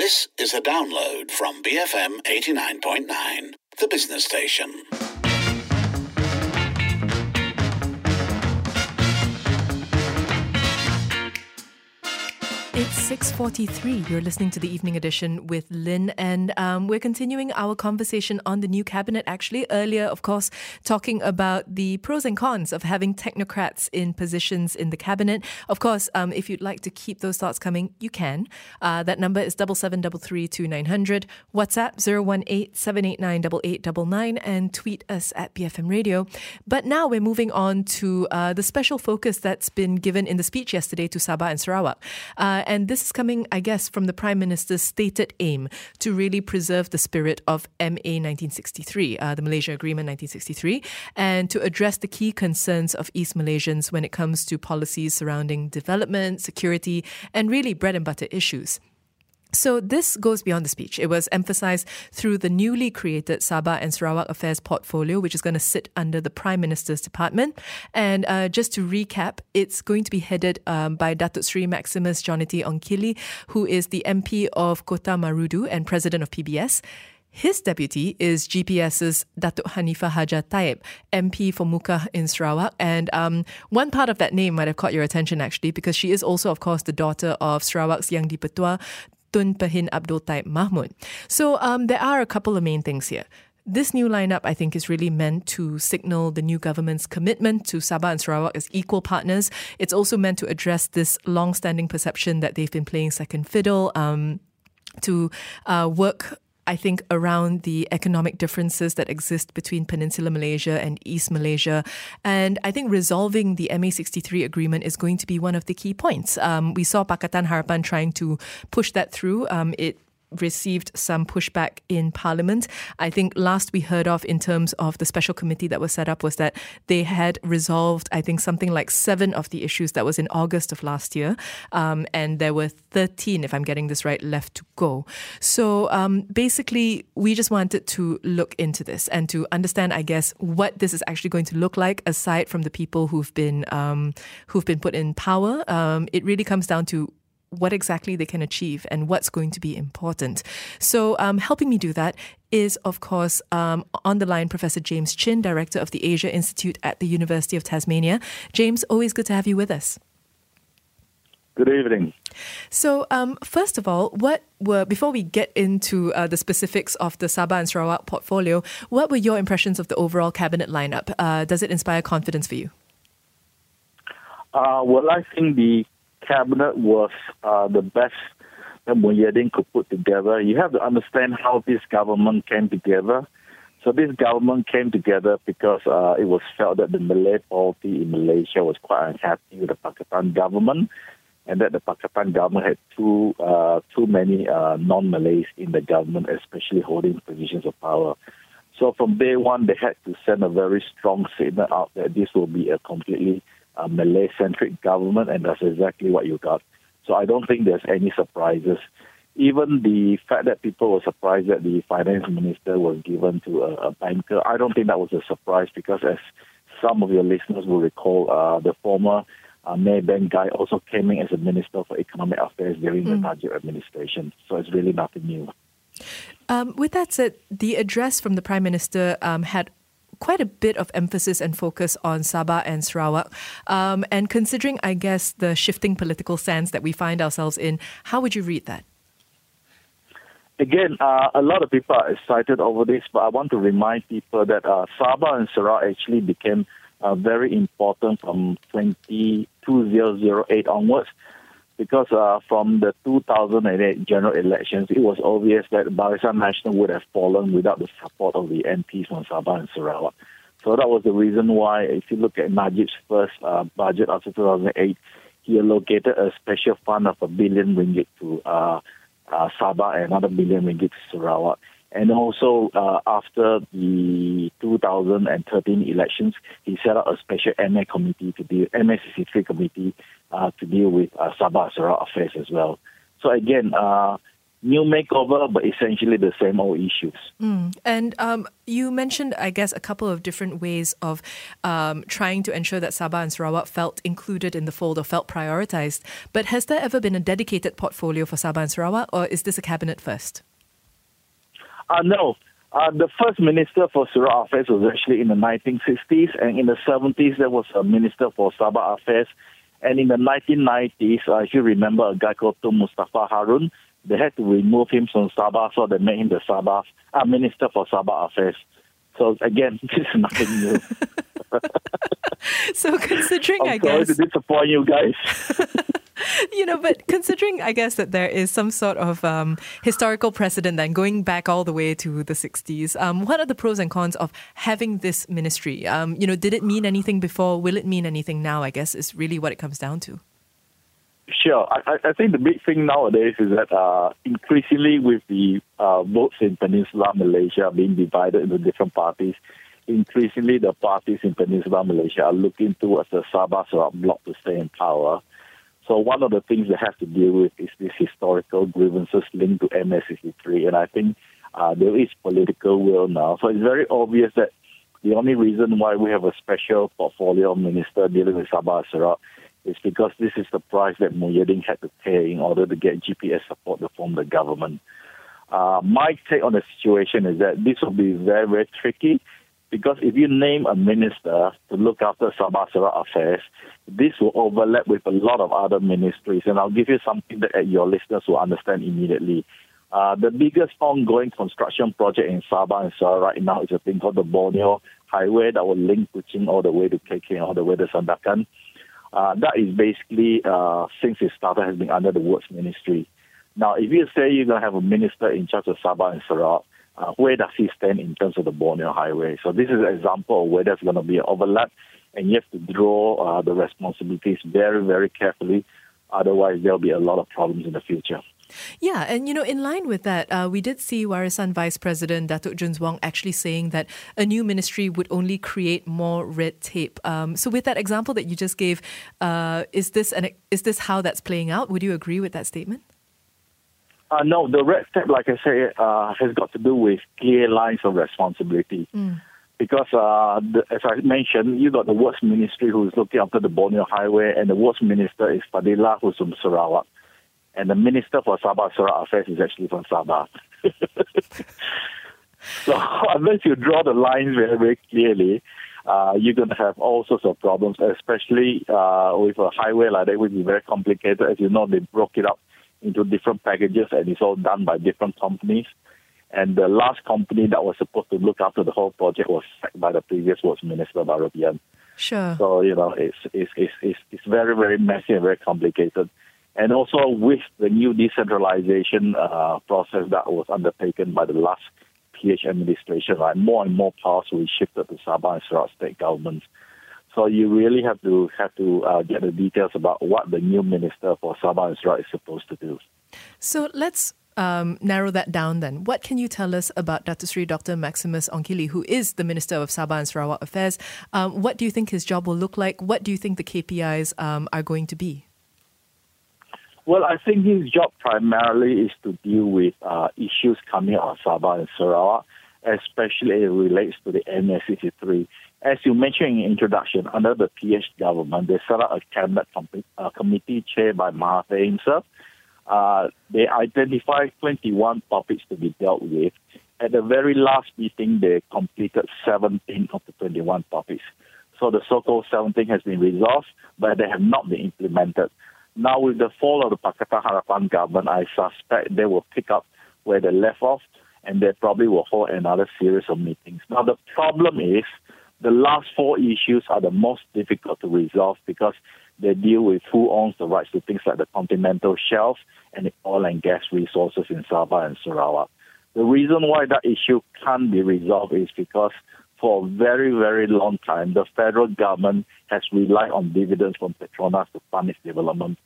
This is a download from BFM 89.9, the business station. It's 6:43. You're listening to the Evening Edition with Lynn, and we're continuing our conversation on the new cabinet. Actually, earlier, of course, talking about the pros and cons of having technocrats in positions in the cabinet. Of course, if you'd like to keep those thoughts coming, you can. That number is 77332900, WhatsApp 018-789-8899, and tweet us at BFM Radio. But now we're moving on to the special focus that's been given in the speech yesterday to Sabah and Sarawak. And this is coming, I guess, from the Prime Minister's stated aim to really preserve the spirit of MA 1963, the Malaysia Agreement 1963, and to address the key concerns of East Malaysians when it comes to policies surrounding development, security, and really bread and butter issues. So this goes beyond the speech. It was emphasized through the newly created Sabah and Sarawak Affairs portfolio, which is going to sit under the Prime Minister's department. And just to recap, it's going to be headed by Datuk Sri Maximus Jonity Ongkili, who is the MP of Kota Marudu and President of PBS. His deputy is GPS's Datuk Hanifah Hajar Taib, MP for Muka in Sarawak. And one part of that name might have caught your attention, actually, because she is also, of course, the daughter of Sarawak's Yang di-Pertua, Tun Pehin Abdul Taib Mahmud. So there are a couple of main things here. This new lineup, I think, is really meant to signal the new government's commitment to Sabah and Sarawak as equal partners. It's also meant to address this long-standing perception that they've been playing second fiddle, to work, I think, around the economic differences that exist between Peninsular Malaysia and East Malaysia. And I think resolving the MA63 agreement is going to be one of the key points. We saw Pakatan Harapan trying to push that through. It received some pushback in Parliament. I think last we heard of in terms of the special committee that was set up was that they had resolved, I think, something like 7 of the issues that was in August of last year. And there were 13, if I'm getting this right, left to go. So basically, we just wanted to look into this and to understand, I guess, what this is actually going to look like aside from the people who've been put in power. It really comes down to what exactly they can achieve and what's going to be important. So helping me do that is, of course, on the line, Professor James Chin, Director of the Asia Institute at the University of Tasmania. James, always good to have you with us. Good evening. So, first of all, before we get into the specifics of the Sabah and Sarawak portfolio, what were your impressions of the overall cabinet lineup? Does it inspire confidence for you? Well, I think the cabinet was the best that Muhyiddin could put together. You have to understand how this government came together. So this government came together because it was felt that the Malay polity in Malaysia was quite unhappy with the Pakatan government, and that the Pakatan government had too many non-Malays in the government, especially holding positions of power. So from day one, they had to send a very strong signal out that this will be a completely Malay-centric government, and that's exactly what you got. So I don't think there's any surprises. Even the fact that people were surprised that the finance minister was given to a banker, I don't think that was a surprise, because as some of your listeners will recall, the former Maybank guy also came in as a Minister for Economic Affairs during the Tajib administration. So it's really nothing new. With that said, the address from the Prime Minister had quite a bit of emphasis and focus on Sabah and Sarawak. And considering, I guess, the shifting political sands that we find ourselves in, how would you read that? Again, a lot of people are excited over this, but I want to remind people that Sabah and Sarawak actually became very important from 2008 onwards, because from the 2008 general elections, it was obvious that Barisan Nasional would have fallen without the support of the MPs from Sabah and Sarawak. So that was the reason why, if you look at Najib's first budget after 2008, he allocated a special fund of R1 billion to Sabah and another R1 billion to Sarawak. And also, after the 2013 elections, he set up a special MA63 committee to deal with Sabah Sarawak affairs as well. So again, new makeover, but essentially the same old issues. And you mentioned, I guess, a couple of different ways of trying to ensure that Sabah and Sarawak felt included in the fold or felt prioritized. But has there ever been a dedicated portfolio for Sabah and Sarawak, or is this a cabinet first? No. The first minister for Sarawak Affairs was actually in the 1960s, and in the 70s there was a minister for Sabah Affairs. And in the 1990s, if you remember a guy called Tun Mustafa Harun, they had to remove him from Sabah, so they made him the Minister for Sabah Affairs. So again, this is nothing new. So considering, I'm sorry to disappoint you guys. But considering, I guess, that there is some sort of historical precedent then going back all the way to the 60s, what are the pros and cons of having this ministry? Did it mean anything before? Will it mean anything now, I guess, is really what it comes down to. Sure. I think the big thing nowadays is that increasingly with the votes in Peninsular Malaysia being divided into different parties, increasingly the parties in Peninsular Malaysia are looking towards the Sabah-Sarawak bloc to stay in power. So one of the things they have to deal with is these historical grievances linked to MS-63, and I think there is political will now. So it's very obvious that the only reason why we have a special portfolio minister dealing with Sabah and Sarawak is because this is the price that Muhyiddin had to pay in order to get GPS support to form the government. My take on the situation is that this will be very, very tricky, because if you name a minister to look after Sabah-Sarawak affairs, this will overlap with a lot of other ministries. And I'll give you something that your listeners will understand immediately. The biggest ongoing construction project in Sabah and Sarawak right now is a thing called the Borneo Highway that will link Kuching all the way to KK and all the way to Sandakan. That is basically, since it started, has been under the Works Ministry. Now, if you say you're going to have a minister in charge of Sabah and Sarawak, where does he stand in terms of the Borneo Highway? So this is an example of where there's going to be an overlap, and you have to draw the responsibilities very, very carefully. Otherwise, there'll be a lot of problems in the future. Yeah, and in line with that, we did see Warisan Vice President Datuk Juns Wong actually saying that a new ministry would only create more red tape. So with that example that you just gave, is this how that's playing out? Would you agree with that statement? No, the red tape, like I say, has got to do with clear lines of responsibility. Because, as I mentioned, you got the Works Ministry who's looking after the Borneo Highway, and the Works Minister is Fadilah, who's from Sarawak. And the Minister for Sabah-Sarawak Affairs is actually from Sabah. So unless you draw the lines very, very clearly, you're going to have all sorts of problems, especially with a highway like that, which is very complicated. As you know, they broke it up into different packages, and it's all done by different companies. And the last company that was supposed to look after the whole project was sacked by the previous Works Minister, Barabian. Sure. So, it's very, very messy and very complicated. And also with the new decentralization process that was undertaken by the last PH administration, right, more and more powers will be shifted to Sabah and Sarawak state governments. So you really have to get the details about what the new minister for Sabah and Sarawak is supposed to do. So let's narrow that down then. What can you tell us about Datuk Seri Dr. Maximus Ongkili, who is the Minister of Sabah and Sarawak Affairs? What do you think his job will look like? What do you think the KPIs are going to be? Well, I think his job primarily is to deal with issues coming out of Sabah and Sarawak, especially it relates to the MS-63. As you mentioned in your introduction, under the PH government, they set up a cabinet committee chaired by Mahathir himself. They identified 21 topics to be dealt with. At the very last meeting, they completed 17 of the 21 topics. So the so-called 17 has been resolved, but they have not been implemented. Now, with the fall of the Pakatan Harapan government, I suspect they will pick up where they left off, and they probably will hold another series of meetings. Now, the problem is the last 4 issues are the most difficult to resolve because they deal with who owns the rights to things like the continental shelf and the oil and gas resources in Sabah and Sarawak. The reason why that issue can't be resolved is because for a very, very long time, the federal government has relied on dividends from Petronas to fund its development,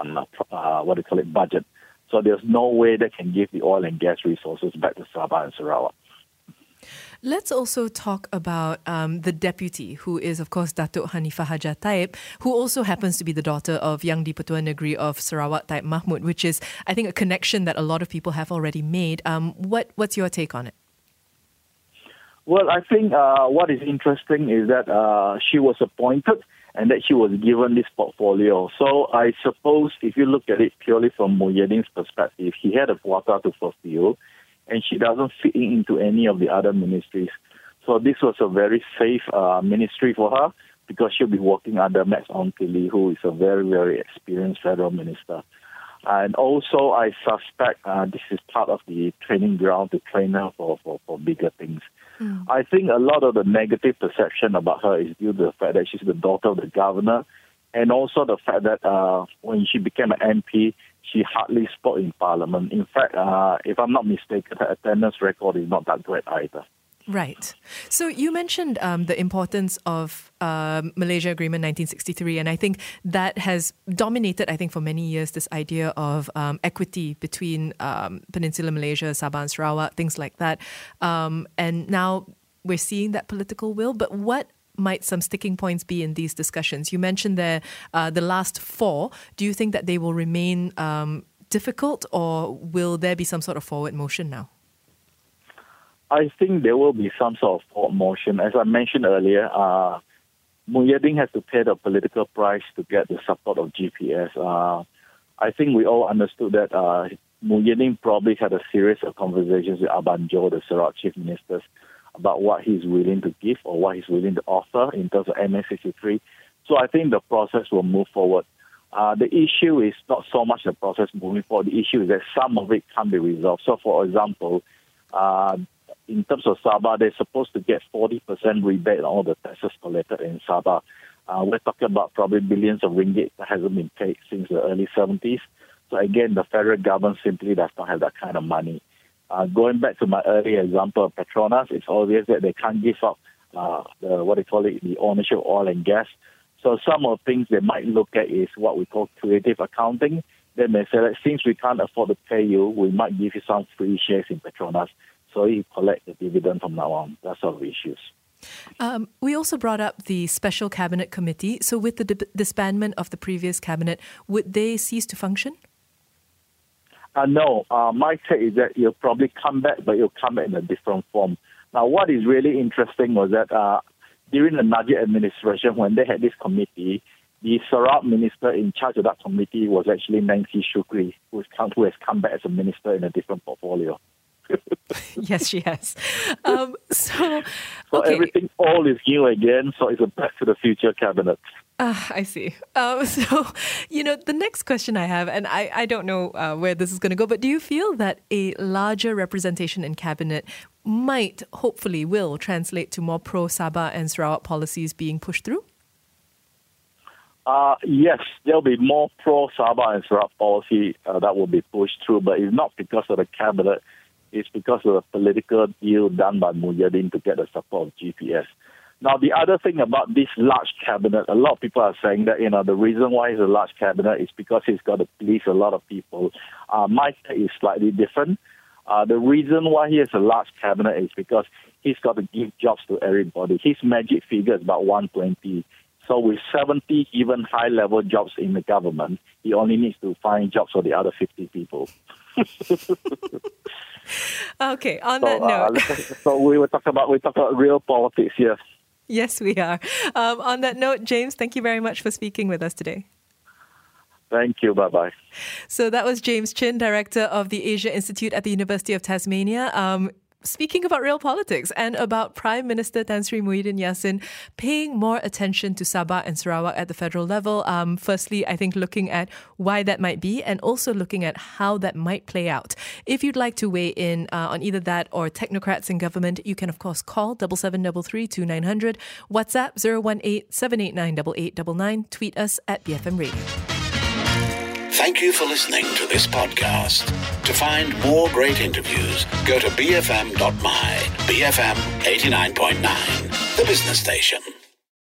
budget. So there's no way they can give the oil and gas resources back to Sabah and Sarawak. Let's also talk about the deputy, who is, of course, Datuk Hanifah Hajar Taib, who also happens to be the daughter of Yang di-Pertua Negeri of Sarawak, Taib Mahmud, which is, I think, a connection that a lot of people have already made. What's your take on it? Well, I think what is interesting is that she was appointed and that she was given this portfolio. So I suppose if you look at it purely from Muhyiddin's perspective, he had a quota to fulfill, and she doesn't fit into any of the other ministries. So this was a very safe ministry for her because she'll be working under Max Ongkili, who is a very, very experienced federal minister. And also, I suspect this is part of the training ground to train her for bigger things. I think a lot of the negative perception about her is due to the fact that she's the daughter of the governor, and also the fact that when she became an MP, she hardly spoke in Parliament. In fact, if I'm not mistaken, her attendance record is not that great either. Right. So you mentioned the importance of Malaysia Agreement 1963, and I think that has dominated, I think, for many years, this idea of equity between Peninsular Malaysia, Sabah and Sarawak, things like that. And now we're seeing that political will, but what might some sticking points be in these discussions? You mentioned there the last four. Do you think that they will remain difficult, or will there be some sort of forward motion now? I think there will be some sort of forward motion. As I mentioned earlier, Muhyiddin has to pay the political price to get the support of GPS. I think we all understood that Muhyiddin probably had a series of conversations with Abang Jo, the Sarawak Chief Minister, about what he's willing to give or what he's willing to offer in terms of MA63. So I think the process will move forward. The issue is not so much the process moving forward. The issue is that some of it can't be resolved. So, for example, in terms of Sabah, they're supposed to get 40% rebate on all the taxes collected in Sabah. We're talking about probably billions of ringgit that hasn't been paid since the early 70s. So again, the federal government simply does not have that kind of money. Going back to my earlier example of Petronas, it's obvious that they can't give up the ownership of oil and gas. So some of the things they might look at is what we call creative accounting. They may say that since we can't afford to pay you, we might give you some free shares in Petronas, so you collect the dividend from now on. That sort of issues. We also brought up the Special Cabinet Committee. So with the disbandment of the previous cabinet, would they cease to function? No. My take is that you'll probably come back, but you'll come back in a different form. Now, what is really interesting was that during the Najib administration, when they had this committee, the Sarawak minister in charge of that committee was actually Nancy Shukri, who has come back as a minister in a different portfolio. Yes, she has. So everything all is new again, so it's a back to the future cabinet. I see. The next question I have, and I don't know where this is going to go, but do you feel that a larger representation in cabinet hopefully will translate to more pro-Sabah and Sarawak policies being pushed through? Yes, there'll be more pro-Sabah and Sarawak policy that will be pushed through, but it's not because of the cabinet. It's because of the political deal done by Muhyiddin to get the support of GPS. Now, the other thing about this large cabinet, a lot of people are saying that, the reason why it's a large cabinet is because he's got to please a lot of people. My take is slightly different. The reason why he has a large cabinet is because he's got to give jobs to everybody. His magic figure is about 120. So with 70 even high-level jobs in the government, he only needs to find jobs for the other 50 people. Okay, on that note. So we talk about real politics here. Yes, we are. On that note, James, thank you very much for speaking with us today. Thank you. Bye-bye. So that was James Chin, Director of the Asia Institute at the University of Tasmania. Speaking about real politics and about Prime Minister Tan Sri Muhyiddin Yassin paying more attention to Sabah and Sarawak at the federal level. Firstly, I think looking at why that might be and also looking at how that might play out. If you'd like to weigh in on either that or technocrats in government, you can of course call 7733 2900, WhatsApp 018-789-8899, tweet us at BFM Radio. Thank you for listening to this podcast. To find more great interviews, go to bfm.my, BFM 89.9, the business station.